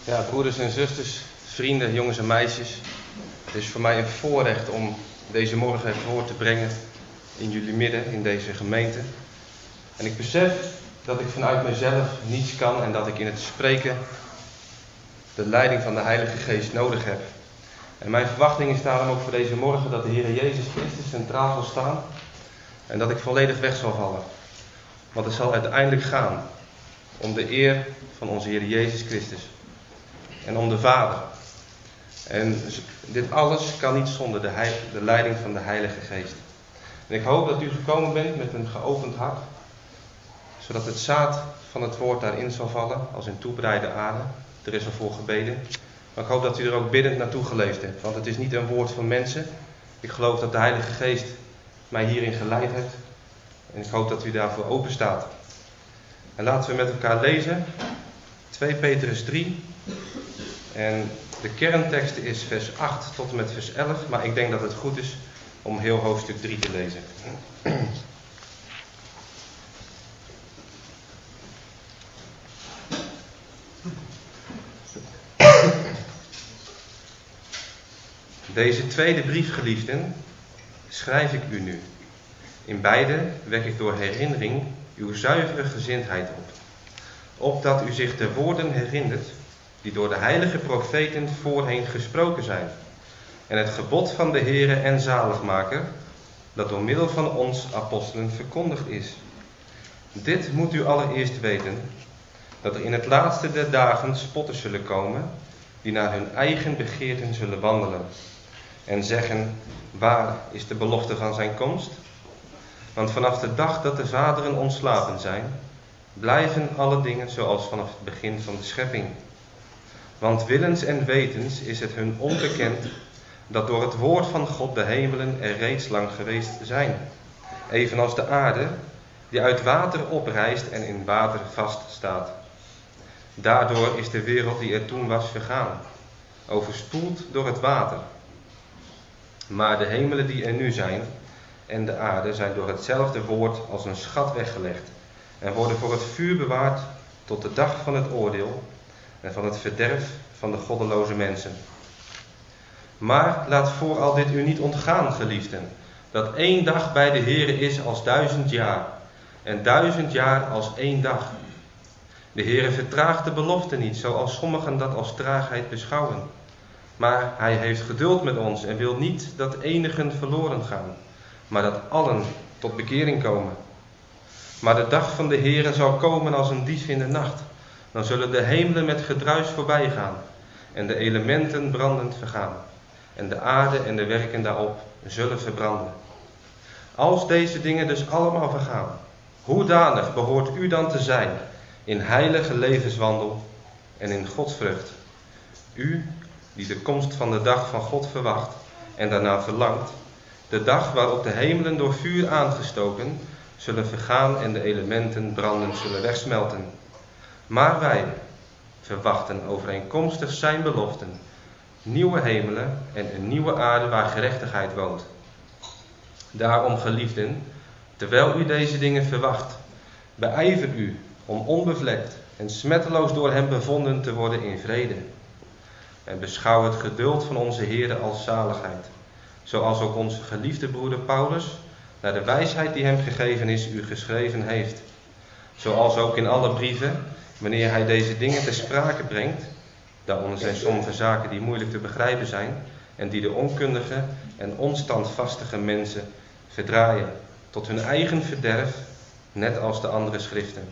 Ja, broeders en zusters, vrienden, jongens en meisjes. Het is voor mij een voorrecht om deze morgen het woord te brengen in jullie midden, in deze gemeente. En ik besef dat ik vanuit mezelf niets kan en dat ik in het spreken de leiding van de Heilige Geest nodig heb. En mijn verwachting is daarom ook voor deze morgen dat de Heer Jezus Christus centraal zal staan en dat ik volledig weg zal vallen. Want het zal uiteindelijk gaan om de eer van onze Heer Jezus Christus en om de Vader. En dit alles kan niet zonder de leiding van de Heilige Geest. En ik hoop dat u gekomen bent met een geopend hart, zodat het zaad van het woord daarin zal vallen als in toebereide aarde. Er is al voor gebeden. Maar ik hoop dat u er ook biddend naartoe geleefd hebt. Want het is niet een woord van mensen. Ik geloof dat de Heilige Geest mij hierin geleid heeft. En ik hoop dat u daarvoor open staat. En laten we met elkaar lezen. 2 Petrus 3. En de kerntekst is vers 8 tot en met vers 11. Maar ik denk dat het goed is om heel hoofdstuk 3 te lezen. Deze tweede brief, geliefden, schrijf ik u nu. In beide wek ik door herinnering uw zuivere gezindheid op. Opdat u zich de woorden herinnert die door de heilige profeten voorheen gesproken zijn. En het gebod van de Heere en zaligmaker, dat door middel van ons apostelen verkondigd is. Dit moet u allereerst weten, dat er in het laatste der dagen spotters zullen komen, die naar hun eigen begeerten zullen wandelen. En zeggen, waar is de belofte van zijn komst? Want vanaf de dag dat de vaderen ontslapen zijn, blijven alle dingen zoals vanaf het begin van de schepping. Want willens en wetens is het hun onbekend dat door het woord van God de hemelen er reeds lang geweest zijn. Evenals de aarde die uit water oprijst en in water vaststaat. Daardoor is de wereld die er toen was vergaan, overspoeld door het water. Maar de hemelen die er nu zijn en de aarde zijn door hetzelfde woord als een schat weggelegd en worden voor het vuur bewaard tot de dag van het oordeel en van het verderf van de goddeloze mensen. Maar laat vooral dit u niet ontgaan, geliefden, dat 1 dag bij de Heere is als 1000 jaar en 1000 jaar als 1 dag. De Heere vertraagt de belofte niet, zoals sommigen dat als traagheid beschouwen. Maar hij heeft geduld met ons en wil niet dat enigen verloren gaan, maar dat allen tot bekering komen. Maar de dag van de Heere zal komen als een dief in de nacht. Dan zullen de hemelen met gedruis voorbij gaan en de elementen brandend vergaan. En de aarde en de werken daarop zullen verbranden. Als deze dingen dus allemaal vergaan, hoedanig behoort u dan te zijn in heilige levenswandel en in godsvrucht? U die de komst van de dag van God verwacht en daarna verlangt, de dag waarop de hemelen door vuur aangestoken zullen vergaan en de elementen brandend zullen wegsmelten. Maar wij verwachten overeenkomstig zijn beloften nieuwe hemelen en een nieuwe aarde waar gerechtigheid woont. Daarom, geliefden, terwijl u deze dingen verwacht, beijver u om onbevlekt en smetteloos door hem bevonden te worden in vrede. En beschouw het geduld van onze Heere als zaligheid, zoals ook onze geliefde broeder Paulus, naar de wijsheid die hem gegeven is, u geschreven heeft. Zoals ook in alle brieven, wanneer hij deze dingen ter sprake brengt, daaronder zijn sommige zaken die moeilijk te begrijpen zijn en die de onkundige en onstandvastige mensen verdraaien tot hun eigen verderf, net als de andere schriften.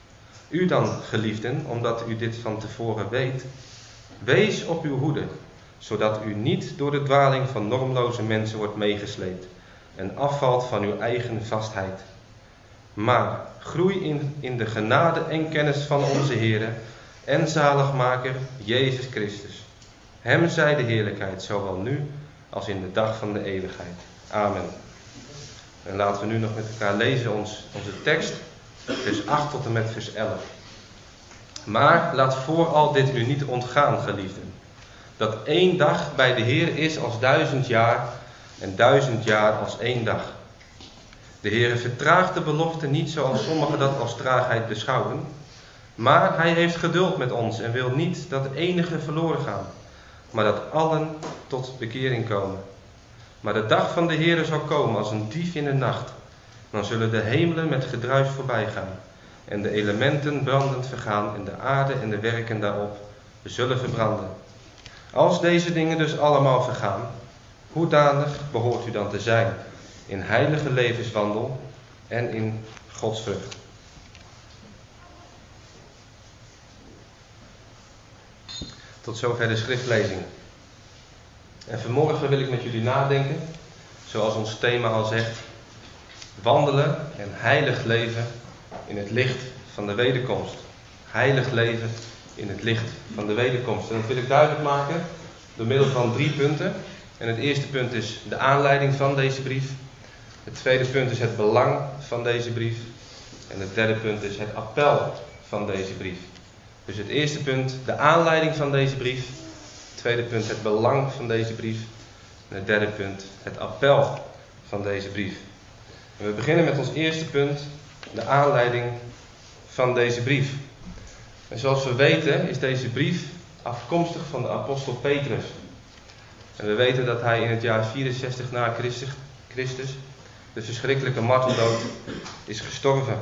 U dan, geliefden, omdat u dit van tevoren weet, wees op uw hoede, zodat u niet door de dwaling van normloze mensen wordt meegesleept en afvalt van uw eigen vastheid. Maar groei in de genade en kennis van onze Heere en zaligmaker Jezus Christus. Hem zij de heerlijkheid, zowel nu als in de dag van de eeuwigheid. Amen. En laten we nu nog met elkaar lezen onze tekst, vers 8 tot en met vers 11. Maar laat vooral dit u niet ontgaan, geliefden, dat 1 dag bij de Heer is als 1000 jaar en 1000 jaar als 1 dag. De Heere vertraagt de belofte niet zoals sommigen dat als traagheid beschouwen, Maar hij heeft geduld met ons en wil niet dat de enige verloren gaan, maar dat allen tot bekering komen. Maar de dag van de Heere zal komen als een dief in de nacht. Dan zullen de hemelen met gedruis voorbij gaan en de elementen brandend vergaan en de aarde en de werken daarop zullen verbranden. Als deze dingen dus allemaal vergaan, hoedanig behoort u dan te zijn in heilige levenswandel en in godsvrucht. Tot zover de schriftlezing. En vanmorgen wil ik met jullie nadenken, zoals ons thema al zegt, wandelen en heilig leven in het licht van de wederkomst. Heilig leven in het licht van de wederkomst. En dat wil ik duidelijk maken door middel van 3 punten. En het eerste punt is de aanleiding van deze brief. Het tweede punt is het belang van deze brief. En het derde punt is het appel van deze brief. Dus het eerste punt, de aanleiding van deze brief. Het tweede punt, het belang van deze brief. En het derde punt, het appel van deze brief. En we beginnen met ons eerste punt, de aanleiding van deze brief. En zoals we weten is deze brief afkomstig van de apostel Petrus. En we weten dat hij in het jaar 64 na Christus, de verschrikkelijke marteldood, is gestorven.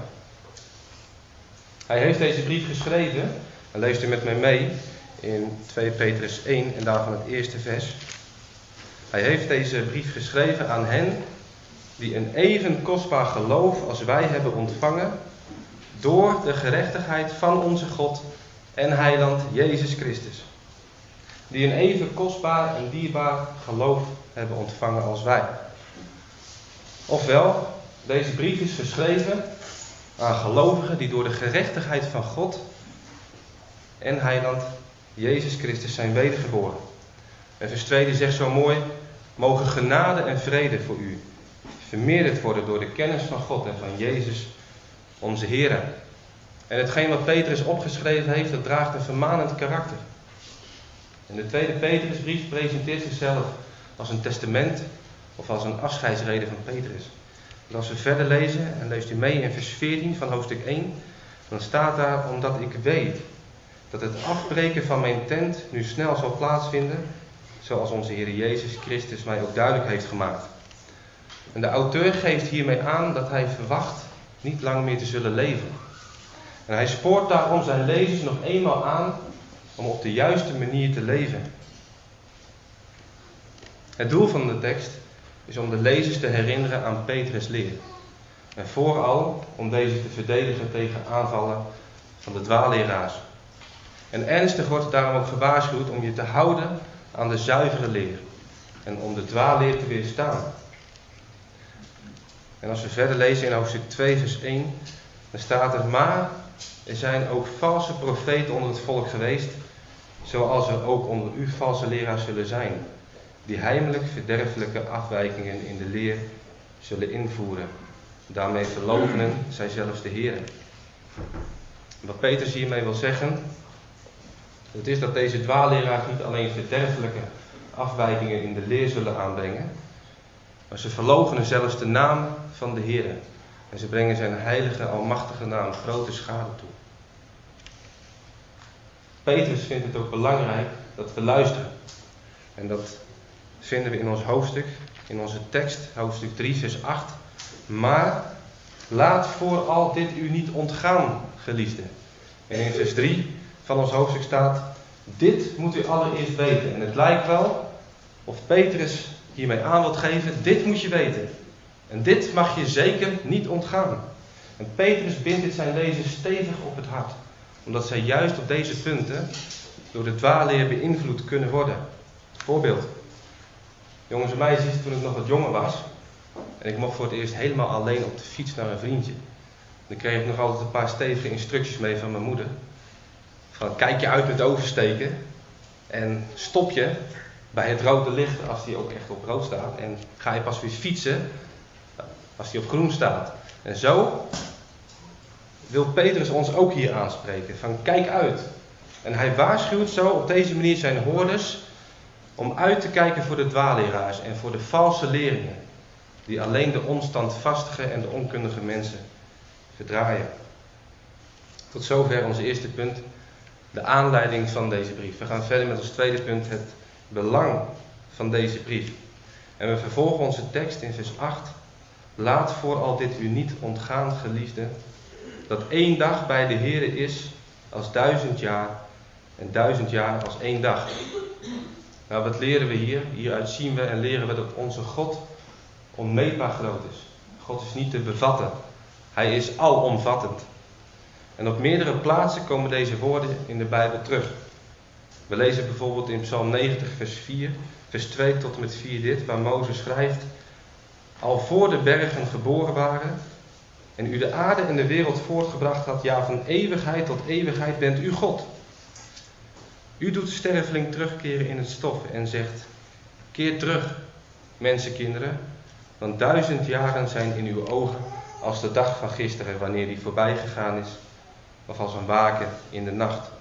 Hij heeft deze brief geschreven, en leest u met mij mee, in 2 Petrus 1 en daarvan het eerste vers. Hij heeft deze brief geschreven aan hen die een even kostbaar geloof als wij hebben ontvangen door de gerechtigheid van onze God en heiland Jezus Christus. Die een even kostbaar en dierbaar geloof hebben ontvangen als wij. Ofwel, deze brief is geschreven aan gelovigen die door de gerechtigheid van God en heiland Jezus Christus zijn wedergeboren. En vers 2 die zegt zo mooi: mogen genade en vrede voor u vermeerderd worden door de kennis van God en van Jezus onze Heer. En hetgeen wat Petrus opgeschreven heeft, dat draagt een vermanend karakter. En de tweede Petrusbrief presenteert zichzelf als een testament of als een afscheidsrede van Petrus. En als we verder lezen, en leest u mee in vers 14 van hoofdstuk 1, dan staat daar: omdat ik weet dat het afbreken van mijn tent nu snel zal plaatsvinden, zoals onze Heer Jezus Christus mij ook duidelijk heeft gemaakt. En de auteur geeft hiermee aan dat hij verwacht niet lang meer te zullen leven. En hij spoort daarom zijn lezers nog eenmaal aan om op de juiste manier te leven. Het doel van de tekst is om de lezers te herinneren aan Petrus' leer. En vooral om deze te verdedigen tegen aanvallen van de dwaalleraars. En ernstig wordt daarom ook gewaarschuwd om je te houden aan de zuivere leer. En om de dwaalleer te weerstaan. En als we verder lezen in hoofdstuk 2 vers 1, dan staat er: maar er zijn ook valse profeten onder het volk geweest, zoals er ook onder u valse leraars zullen zijn, die heimelijk verderfelijke afwijkingen in de leer zullen invoeren. Daarmee verloochenen zij zelfs de Heer. Wat Petrus hiermee wil zeggen, het is dat deze dwaalleraars niet alleen verderfelijke afwijkingen in de leer zullen aanbrengen, maar ze verloochenen zelfs de naam van de Heer. En ze brengen zijn heilige, almachtige naam grote schade toe. Petrus vindt het ook belangrijk dat we luisteren. En dat vinden we in ons hoofdstuk, in onze tekst, hoofdstuk 3 vers 8. Maar laat vooral dit u niet ontgaan, geliefden. En in vers 3 van ons hoofdstuk staat: dit moet u allereerst weten. En het lijkt wel of Petrus hiermee aan wilt geven: dit moet je weten. En dit mag je zeker niet ontgaan. En Petrus bindt dit zijn lezers stevig op het hart. Omdat zij juist op deze punten door de dwaalleer beïnvloed kunnen worden. Voorbeeld. Jongens en meisjes, toen ik nog wat jonger was en ik mocht voor het eerst helemaal alleen op de fiets naar een vriendje, dan kreeg ik nog altijd een paar stevige instructies mee van mijn moeder. Van kijk je uit met oversteken en stop je bij het rode licht als die ook echt op rood staat. En ga je pas weer fietsen als die op groen staat. En zo wil Petrus ons ook hier aanspreken. Van kijk uit. En hij waarschuwt zo op deze manier zijn hoorders om uit te kijken voor de dwaalleraars en voor de valse leerlingen. Die alleen de onstandvastige en de onkundige mensen verdraaien. Tot zover ons eerste punt, de aanleiding van deze brief. We gaan verder met ons tweede punt, het belang van deze brief. En we vervolgen onze tekst in vers 8. Laat vooral dit u niet ontgaan, geliefden, dat 1 dag bij de Heere is als 1000 jaar en 1000 jaar als 1 dag. Nou, wat leren we hier? Hieruit zien we en leren we dat onze God onmeetbaar groot is. God is niet te bevatten. Hij is alomvattend. En op meerdere plaatsen komen deze woorden in de Bijbel terug. We lezen bijvoorbeeld in Psalm 90 vers 4, vers 2 tot en met 4 dit, waar Mozes schrijft: al voor de bergen geboren waren en u de aarde en de wereld voortgebracht had, ja, van eeuwigheid tot eeuwigheid bent u God. U doet de sterveling terugkeren in het stof en zegt: keer terug, mensenkinderen, want 1000 jaren zijn in uw ogen als de dag van gisteren, wanneer die voorbij gegaan is, of als een waken in de nacht.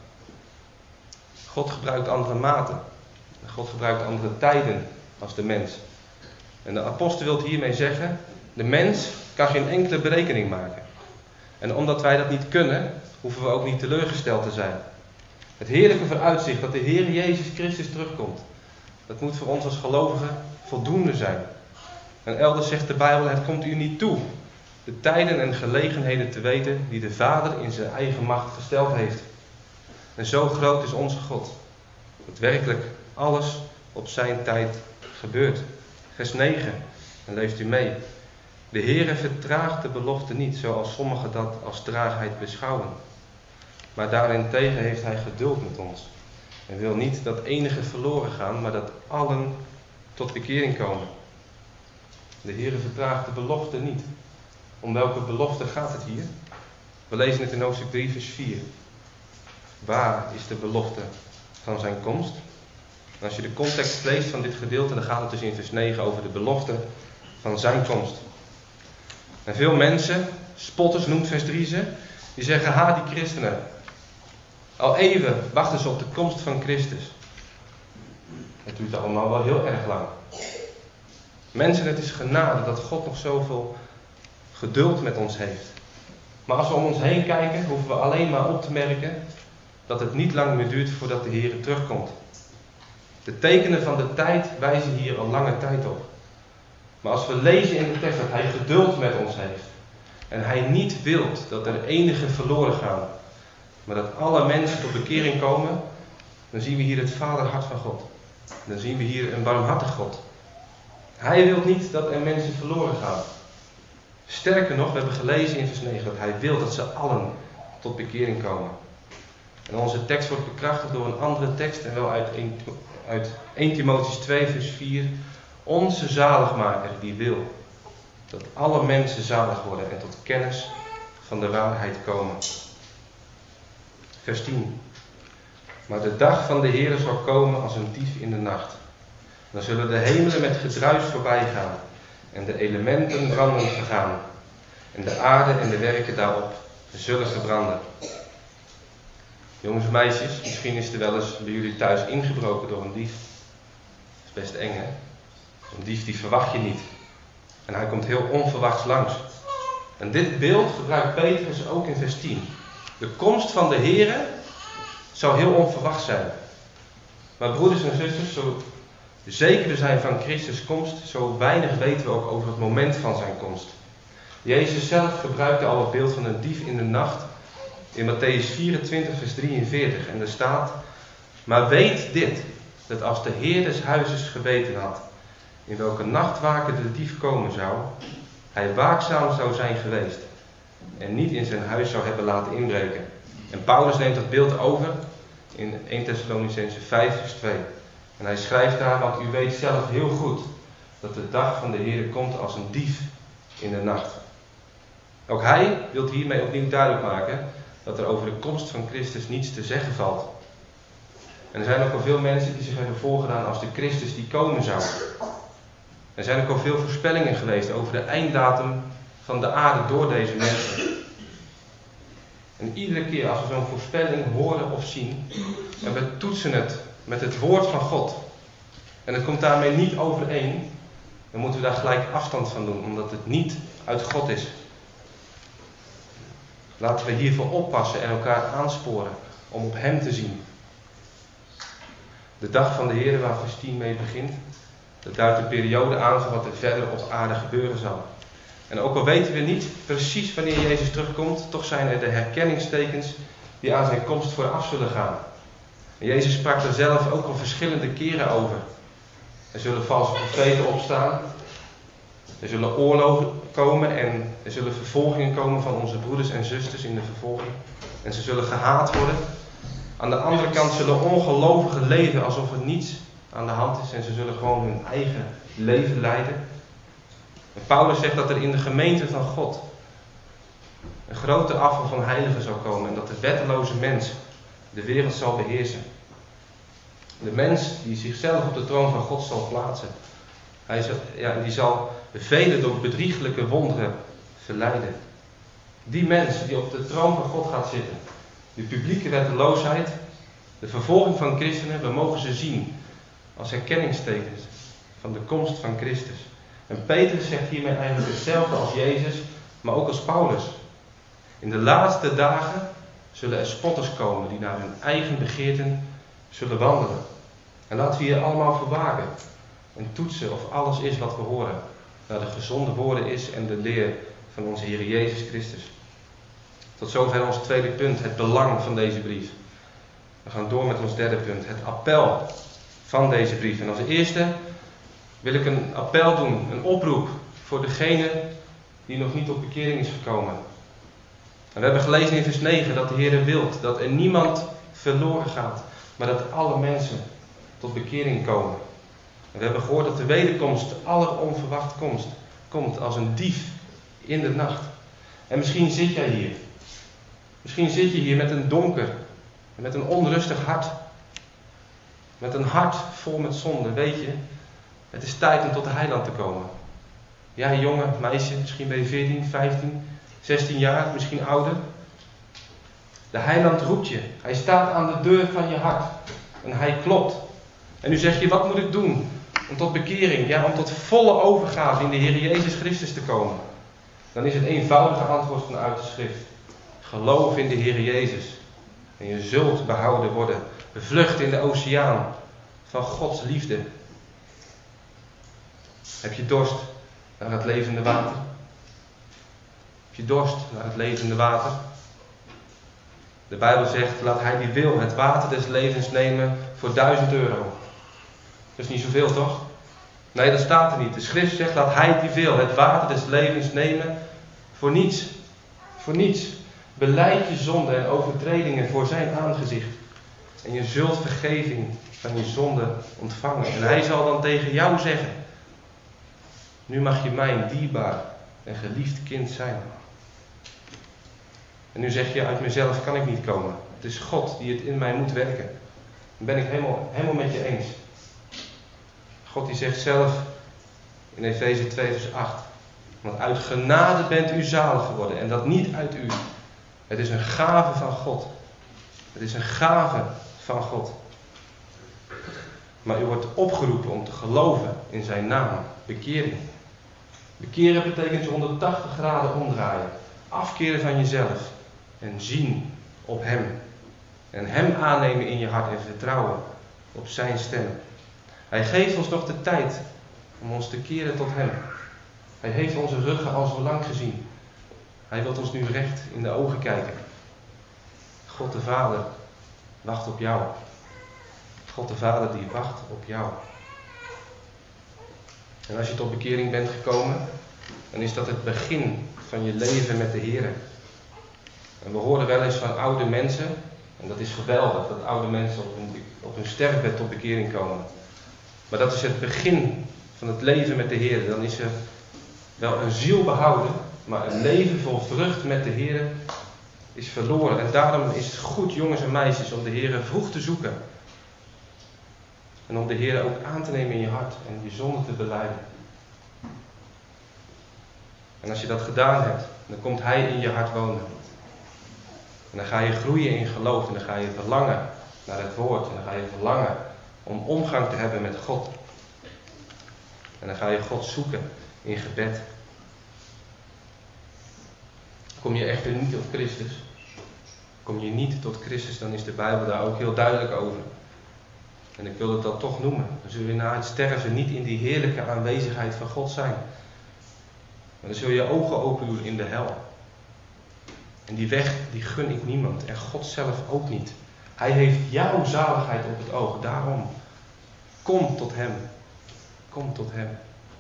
God gebruikt andere maten. God gebruikt andere tijden als de mens. En de apostel wil hiermee zeggen: de mens kan geen enkele berekening maken. En omdat wij dat niet kunnen, hoeven we ook niet teleurgesteld te zijn. Het heerlijke vooruitzicht dat de Heer Jezus Christus terugkomt, dat moet voor ons als gelovigen voldoende zijn. En elders zegt de Bijbel: het komt u niet toe de tijden en gelegenheden te weten die de Vader in zijn eigen macht gesteld heeft. En zo groot is onze God, dat werkelijk alles op zijn tijd gebeurt. Vers 9, en leest u mee. De Heere vertraagt de belofte niet, zoals sommigen dat als traagheid beschouwen. Maar daarentegen heeft hij geduld met ons. En wil niet dat enigen verloren gaan, maar dat allen tot bekering komen. De Heere vertraagt de belofte niet. Om welke belofte gaat het hier? We lezen het in hoofdstuk 3 vers 4. Waar is de belofte van zijn komst? En als je de context leest van dit gedeelte, dan gaat het dus in vers 9 over de belofte van zijn komst. En veel mensen, spotters noemt vers 3 ze, die zeggen: ha, die christenen. Al eeuwen wachten ze op de komst van Christus. Het duurt allemaal wel heel erg lang. Mensen, het is genade dat God nog zoveel geduld met ons heeft. Maar als we om ons heen kijken, hoeven we alleen maar op te merken dat het niet lang meer duurt voordat de Heer terugkomt. De tekenen van de tijd wijzen hier al lange tijd op. Maar als we lezen in de tekst dat hij geduld met ons heeft en hij niet wilt dat er enigen verloren gaan, maar dat alle mensen tot bekering komen, dan zien we hier het vaderhart van God. Dan zien we hier een barmhartig God. Hij wil niet dat er mensen verloren gaan. Sterker nog, we hebben gelezen in vers 9 dat hij wil dat ze allen tot bekering komen. En onze tekst wordt bekrachtigd door een andere tekst, en wel uit 1 Timotheüs 2 vers 4. Onze zaligmaker die wil dat alle mensen zalig worden en tot kennis van de waarheid komen. Vers 10. Maar de dag van de Heere zal komen als een dief in de nacht. Dan zullen de hemelen met gedruis voorbij gaan en de elementen brandend vergaan. En de aarde en de werken daarop zullen verbranden. Jongens en meisjes, misschien is er wel eens bij jullie thuis ingebroken door een dief. Dat is best eng, hè? Een dief die verwacht je niet. En hij komt heel onverwachts langs. En dit beeld gebruikt Petrus ook in vers 10. De komst van de Heere zou heel onverwachts zijn. Maar broeders en zusters, zo zeker we zijn van Christus' komst, zo weinig weten we ook over het moment van zijn komst. Jezus zelf gebruikte al het beeld van een dief in de nacht in Mattheüs 24 vers 43. En er staat: maar weet dit, dat als de Heer des huizes geweten had in welke nachtwaken de dief komen zou, hij waakzaam zou zijn geweest en niet in zijn huis zou hebben laten inbreken. En Paulus neemt dat beeld over in 1 Thessalonicenzen 5 vers 2. En hij schrijft daar: want u weet zelf heel goed dat de dag van de Heer komt als een dief in de nacht. Ook hij wil hiermee opnieuw duidelijk maken dat er over de komst van Christus niets te zeggen valt. En er zijn ook al veel mensen die zich hebben voorgedaan als de Christus die komen zou. Er zijn ook al veel voorspellingen geweest over de einddatum van de aarde door deze mensen. En iedere keer als we zo'n voorspelling horen of zien, en we toetsen het met het woord van God, en het komt daarmee niet overeen, dan moeten we daar gelijk afstand van doen, omdat het niet uit God is. Laten we hiervoor oppassen en elkaar aansporen om op hem te zien. De dag van de Heer, waar vers 10 mee begint, dat duidt een periode aan van wat er verder op aarde gebeuren zal. En ook al weten we niet precies wanneer Jezus terugkomt, toch zijn er de herkenningstekens die aan zijn komst vooraf zullen gaan. En Jezus sprak er zelf ook al verschillende keren over. Er zullen valse profeten opstaan. Er zullen oorlogen komen en er zullen vervolgingen komen van onze broeders en zusters in de vervolging. En ze zullen gehaat worden. Aan de andere kant zullen ongelovigen leven alsof er niets aan de hand is en ze zullen gewoon hun eigen leven leiden. En Paulus zegt dat er in de gemeente van God een grote afval van heiligen zal komen en dat de wetteloze mens de wereld zal beheersen. De mens die zichzelf op de troon van God zal plaatsen, die zal velen door bedrieglijke wonderen verleiden. Die mens die op de troon van God gaat zitten, de publieke wetteloosheid, de vervolging van christenen, we mogen ze zien als herkenningstekens van de komst van Christus. En Petrus zegt hiermee eigenlijk hetzelfde als Jezus, maar ook als Paulus. In de laatste dagen zullen er spotters komen die naar hun eigen begeerten zullen wandelen. En laten we hier allemaal voor waken en toetsen of alles is wat we horen, naar de gezonde woorden is en de leer van onze Heer Jezus Christus. Tot zover ons tweede punt, het belang van deze brief. We gaan door met ons derde punt, het appel van deze brief. En als eerste wil ik een appel doen, een oproep voor degene die nog niet tot bekering is gekomen. En we hebben gelezen in vers 9 dat de Heer wilt dat er niemand verloren gaat, maar dat alle mensen tot bekering komen. En we hebben gehoord dat de wederkomst alleronverwacht komt als een dief in de nacht. En misschien zit jij hier. Misschien zit je hier met een donker, met een onrustig hart. Met een hart vol met zonde. Weet je, het is tijd om tot de heiland te komen. Ja, jongen, meisje, misschien ben je 14, 15, 16 jaar, misschien ouder. De heiland roept je. Hij staat aan de deur van je hart. En hij klopt. En nu zeg je, wat moet ik doen om tot bekering, om tot volle overgave in de Heer Jezus Christus te komen? Dan is het eenvoudige antwoord vanuit de schrift. Geloof in de Heer Jezus. En je zult behouden worden. Vlucht in de oceaan van Gods liefde. Heb je dorst naar het levende water? Heb je dorst naar het levende water? De Bijbel zegt, laat hij die wil het water des levens nemen voor €1000. Dat is niet zoveel, toch? Nee, dat staat er niet. De schrift zegt, laat hij die wil het water des levens nemen voor niets. Voor niets. Belijd je zonde en overtredingen voor zijn aangezicht. En je zult vergeving van je zonde ontvangen. En hij zal dan tegen jou zeggen, nu mag je mijn dierbaar en geliefd kind zijn. En nu zeg je, uit mezelf kan ik niet komen. Het is God die het in mij moet werken. Dan ben ik helemaal met je eens. God die zegt zelf in Efeze 2 vers 8. Want uit genade bent u zalig geworden. En dat niet uit u. Het is een gave van God. Het is een gave van God. Maar u wordt opgeroepen om te geloven in zijn naam. Bekering. Bekeren betekent je 180 graden omdraaien. Afkeren van jezelf. En zien op hem. En hem aannemen in je hart en vertrouwen op zijn stem. Hij geeft ons nog de tijd om ons te keren tot hem. Hij heeft onze ruggen al zo lang gezien. Hij wil ons nu recht in de ogen kijken. God de Vader wacht op jou. God de Vader die wacht op jou. En als je tot bekering bent gekomen, dan is dat het begin van je leven met de Heer. En we horen wel eens van oude mensen, en dat is geweldig, dat oude mensen op hun sterfbed tot bekering komen. Maar dat is het begin van het leven met de Heer. Dan is er wel een ziel behouden, maar een leven vol vrucht met de Heer is verloren. En daarom is het goed, jongens en meisjes, om de Heer vroeg te zoeken. En om de Heer ook aan te nemen in je hart en je zonde te belijden. En als je dat gedaan hebt, dan komt Hij in je hart wonen. En dan ga je groeien in geloof en dan ga je verlangen naar het woord. En dan ga je verlangen om omgang te hebben met God. En dan ga je God zoeken in gebed. kom je echter niet tot Christus. Kom je niet tot Christus, dan is de Bijbel daar ook heel duidelijk over. En ik wil het dan toch noemen. Dan zul je na het sterven niet in die heerlijke aanwezigheid van God zijn. Maar dan zul je je ogen open doen in de hel. En die weg, die gun ik niemand. En God zelf ook niet. Hij heeft jouw zaligheid op het oog. Daarom, kom tot hem. Kom tot hem.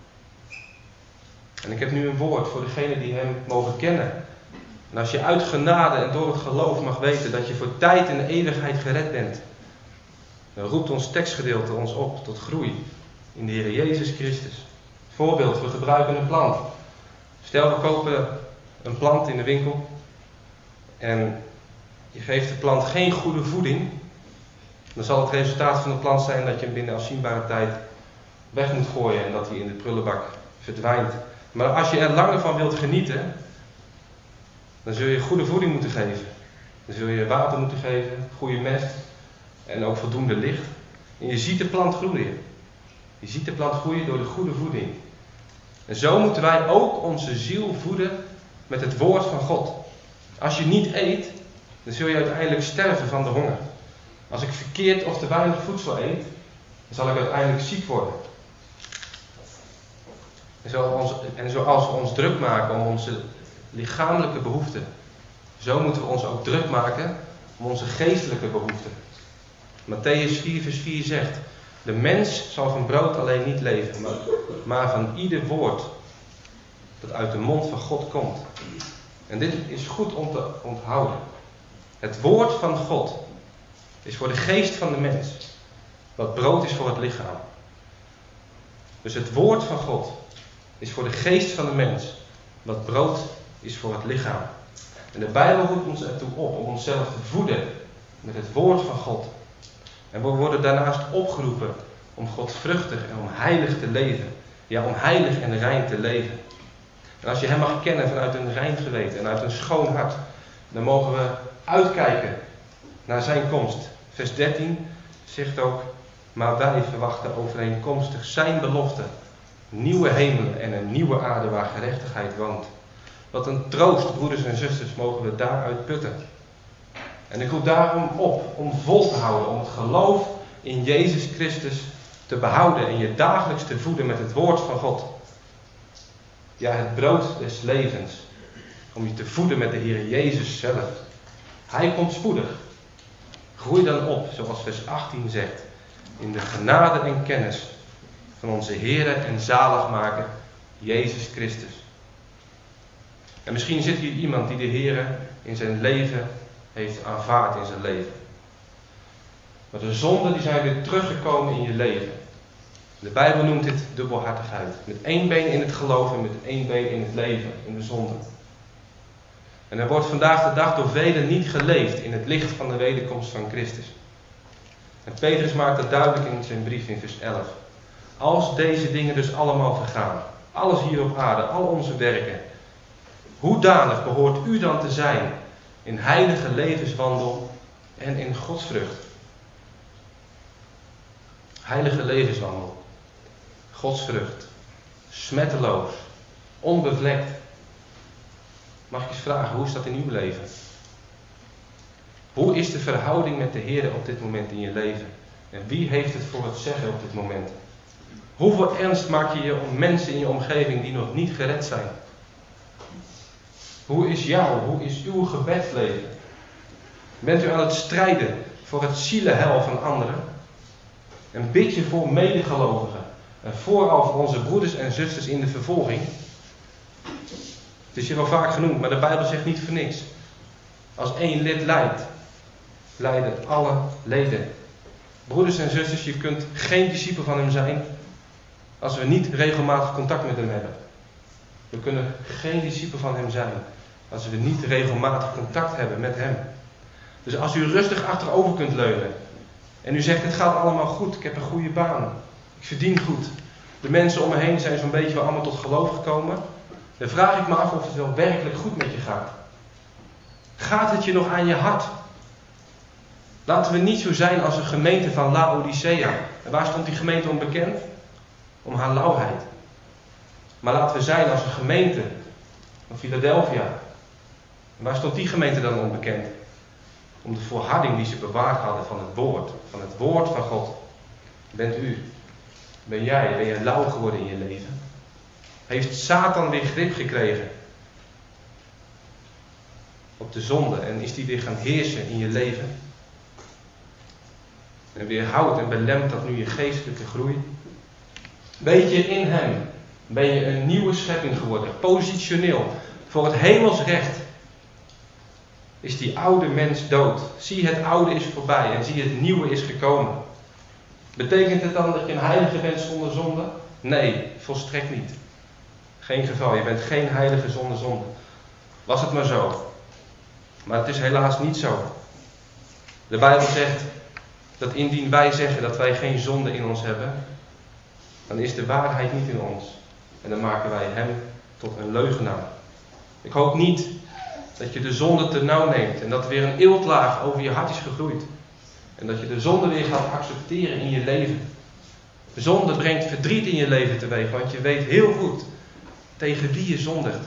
En ik heb nu een woord voor degenen die hem mogen kennen. En als je uit genade en door het geloof mag weten dat je voor tijd en eeuwigheid gered bent, dan roept ons tekstgedeelte ons op tot groei in de Heer Jezus Christus. Voorbeeld, we gebruiken een plant. Stel, we kopen een plant in de winkel en je geeft de plant geen goede voeding, dan zal het resultaat van de plant zijn dat je hem binnen afzienbare tijd weg moet gooien en dat hij in de prullenbak verdwijnt. Maar als je er langer van wilt genieten, dan zul je goede voeding moeten geven. Dan zul je water moeten geven, goede mest en ook voldoende licht. En je ziet de plant groeien. Je ziet de plant groeien door de goede voeding. En zo moeten wij ook onze ziel voeden met het woord van God. Als je niet eet, dan zul je uiteindelijk sterven van de honger. Als ik verkeerd of te weinig voedsel eet, dan zal ik uiteindelijk ziek worden. En zoals we ons druk maken om onze lichamelijke behoeften, zo moeten we ons ook druk maken om onze geestelijke behoeften. Mattheüs 4 vers 4 zegt: de mens zal van brood alleen niet leven, maar van ieder woord dat uit de mond van God komt. En dit is goed om te onthouden. Het woord van God is voor de geest van de mens wat brood is voor het lichaam. Dus het woord van God is voor de geest van de mens wat brood is voor het lichaam. En de Bijbel roept ons ertoe op om onszelf te voeden met het woord van God. En we worden daarnaast opgeroepen om godvruchtig en om heilig te leven. Ja, om heilig en rein te leven. En als je hem mag kennen vanuit een rein geweten en uit een schoon hart, dan mogen we uitkijken naar zijn komst. Vers 13 zegt ook: maar wij verwachten overeenkomstig zijn belofte nieuwe hemelen en een nieuwe aarde waar gerechtigheid woont. Wat een troost, broeders en zusters, mogen we daaruit putten. En ik roep daarom op om vol te houden, om het geloof in Jezus Christus te behouden en je dagelijks te voeden met het woord van God. Ja, het brood des levens. Om je te voeden met de Heer Jezus zelf. Hij komt spoedig. Groei dan op, zoals vers 18 zegt, in de genade en kennis van onze Heere en zaligmaker Jezus Christus. En misschien zit hier iemand die de Heere in zijn leven heeft aanvaard in zijn leven. Maar de zonden die zijn weer teruggekomen in je leven. De Bijbel noemt dit dubbelhartigheid. Met één been in het geloof en met één been in het leven, in de zonde. En er wordt vandaag de dag door velen niet geleefd in het licht van de wederkomst van Christus. En Petrus maakt dat duidelijk in zijn brief in vers 11. Als deze dingen dus allemaal vergaan, alles hier op aarde, al onze werken, hoedanig behoort u dan te zijn in heilige levenswandel en in godsvrucht? Heilige levenswandel, godsvrucht, smetteloos, onbevlekt. Mag ik eens vragen, hoe is dat in uw leven? Hoe is de verhouding met de Heer op dit moment in je leven? En wie heeft het voor het zeggen op dit moment? Hoeveel ernst maak je je om mensen in je omgeving die nog niet gered zijn? Hoe is uw gebedsleven? Bent u aan het strijden voor het zielenheil van anderen? En bid je voor medegelovigen en vooral voor onze broeders en zusters in de vervolging? Het is hier wel vaak genoemd, maar de Bijbel zegt niet voor niks. Als één lid lijdt, lijden alle leden. Broeders en zusters, je kunt geen discipel van hem zijn als we niet regelmatig contact met hem hebben. We kunnen geen discipel van hem zijn als we niet regelmatig contact hebben met hem. Dus als u rustig achterover kunt leunen en u zegt: het gaat allemaal goed, ik heb een goede baan, ik verdien goed. De mensen om me heen zijn zo'n beetje wel allemaal tot geloof gekomen. Dan vraag ik me af of het wel werkelijk goed met je gaat. Gaat het je nog aan je hart? Laten we niet zo zijn als een gemeente van Laodicea. En waar stond die gemeente om bekend? Om haar lauwheid. Maar laten we zijn als een gemeente van Philadelphia. Waar stond die gemeente dan onbekend? Om de volharding die ze bewaard hadden van het woord van God. Bent u, ben jij lauw geworden in je leven? Heeft Satan weer grip gekregen op de zonde en is die weer gaan heersen in je leven? En weerhoudt en belemt dat nu je geestelijke groei? Weet je, in hem ben je een nieuwe schepping geworden, positioneel, voor het hemels recht. Is die oude mens dood. Zie, het oude is voorbij en zie, het nieuwe is gekomen. Betekent het dan dat je een heilige bent zonder zonde? Nee, volstrekt niet. Geen geval, je bent geen heilige zonder zonde. Was het maar zo. Maar het is helaas niet zo. De Bijbel zegt dat indien wij zeggen dat wij geen zonde in ons hebben, dan is de waarheid niet in ons. En dan maken wij hem tot een leugenaar. Ik hoop niet dat je de zonde te nauw neemt en dat er weer een eeltlaag over je hart is gegroeid. En dat je de zonde weer gaat accepteren in je leven. De zonde brengt verdriet in je leven teweeg, want je weet heel goed tegen wie je zondigt.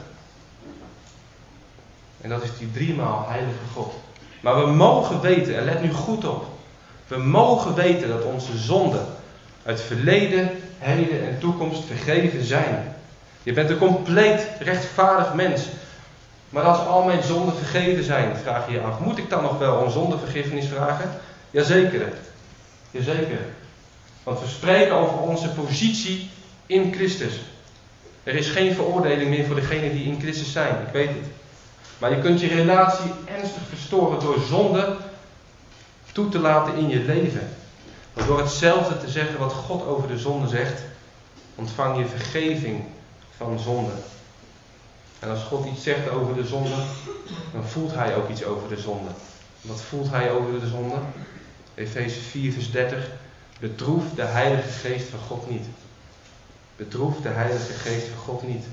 En dat is die driemaal heilige God. Maar we mogen weten, en let nu goed op. We mogen weten dat onze zonden uit verleden, heden en toekomst vergeven zijn. Je bent een compleet rechtvaardig mens. Maar als al mijn zonden vergeven zijn, vraag je je af, moet ik dan nog wel om zondevergiffenis vragen? Jazeker. Jazeker. Want we spreken over onze positie in Christus. Er is geen veroordeling meer voor degenen die in Christus zijn, ik weet het. Maar je kunt je relatie ernstig verstoren door zonde toe te laten in je leven. Want door hetzelfde te zeggen wat God over de zonde zegt, ontvang je vergeving van zonde. En als God iets zegt over de zonde, dan voelt hij ook iets over de zonde. Wat voelt hij over de zonde? Efeze 4 vers 30. Bedroef de Heilige Geest van God niet. Bedroef de Heilige Geest van God niet.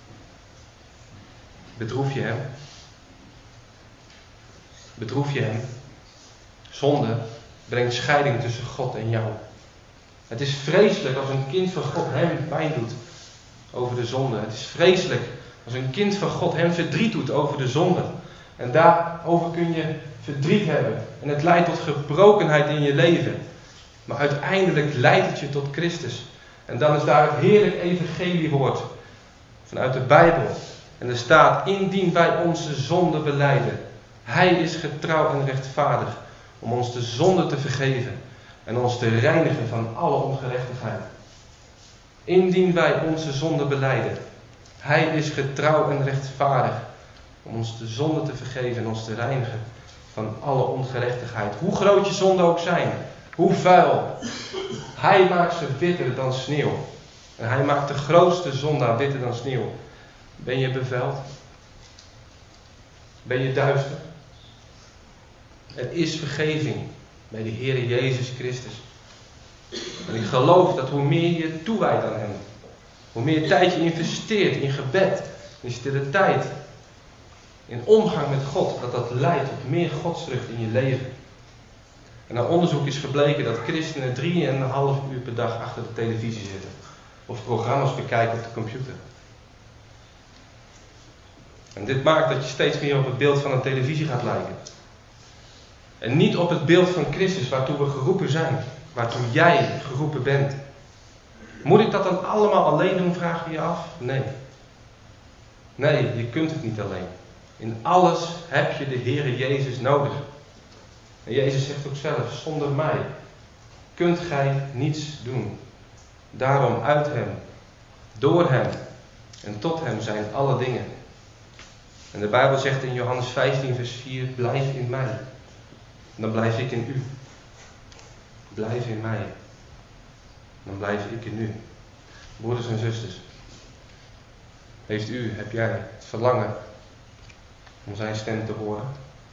Bedroef je hem? Bedroef je hem? Zonde brengt scheiding tussen God en jou. Het is vreselijk als een kind van God hem pijn doet over de zonde. Het is vreselijk als een kind van God hem verdriet doet over de zonde. En daarover kun je verdriet hebben. En het leidt tot gebrokenheid in je leven. Maar uiteindelijk leidt het je tot Christus. En dan is daar het heerlijk evangeliewoord vanuit de Bijbel. En er staat, indien wij onze zonde belijden. Hij is getrouw en rechtvaardig om ons de zonde te vergeven en ons te reinigen van alle ongerechtigheid. Indien wij onze zonde belijden. Hij is getrouw en rechtvaardig om ons de zonde te vergeven en ons te reinigen van alle ongerechtigheid. Hoe groot je zonden ook zijn, hoe vuil. Hij maakt ze witter dan sneeuw. En hij maakt de grootste zondaar witter dan sneeuw. Ben je bevuild? Ben je duister? Er is vergeving bij de Heer Jezus Christus. En ik geloof dat hoe meer je toewijdt aan hem, hoe meer tijd je investeert in gebed, in stille tijd, in omgang met God, dat leidt tot meer godsvrucht in je leven. En naar onderzoek is gebleken dat christenen 3,5 uur per dag achter de televisie zitten. Of programma's bekijken op de computer. En dit maakt dat je steeds meer op het beeld van een televisie gaat lijken. En niet op het beeld van Christus waartoe we geroepen zijn. Waartoe jij geroepen bent. Moet ik dat dan allemaal alleen doen, vraag je je af? Nee. Nee, je kunt het niet alleen. In alles heb je de Heere Jezus nodig. En Jezus zegt ook zelf, zonder mij kunt gij niets doen. Daarom uit hem, door hem en tot hem zijn alle dingen. En de Bijbel zegt in Johannes 15 vers 4, blijf in mij. En dan blijf ik in u. Blijf in mij. Dan blijf ik in u. Broeders en zusters. Heb jij het verlangen om zijn stem te horen?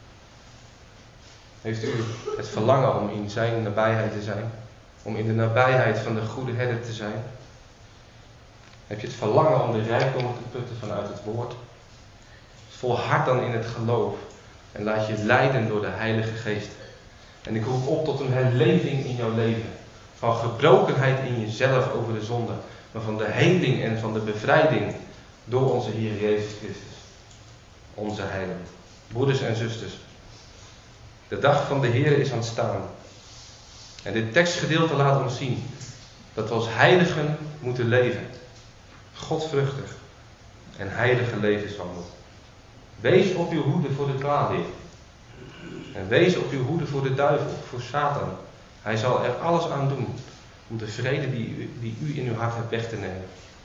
Heeft u het verlangen om in zijn nabijheid te zijn? Om in de nabijheid van de goede herder te zijn? Heb je het verlangen om de rijkdom te putten vanuit het woord? Volhard dan in het geloof en laat je leiden door de Heilige Geest. En ik roep op tot een herleving in jouw leven. Van gebrokenheid in jezelf over de zonde. Maar van de heling en van de bevrijding door onze Heer Jezus Christus. Onze Heiland. Broeders en zusters, de dag van de Heer is aanstaan. En dit tekstgedeelte laat ons zien dat we als heiligen moeten leven. Godvruchtig en heilige levenswandel. Wees op uw hoede voor de dwaalleer. En wees op uw hoede voor de duivel, voor Satan. Hij zal er alles aan doen om de vrede die u in uw hart hebt weg te nemen.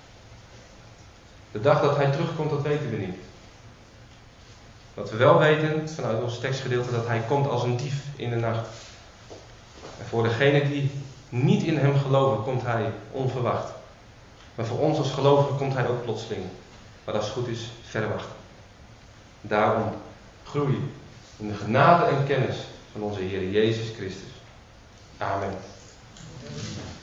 De dag dat hij terugkomt, dat weten we niet. Wat we wel weten vanuit ons tekstgedeelte, dat hij komt als een dief in de nacht. En voor degenen die niet in hem geloven, komt hij onverwacht. Maar voor ons als gelovigen komt hij ook plotseling. Maar als het goed is, verwacht. Daarom groei in de genade en kennis van onze Heer Jezus Christus. Amen.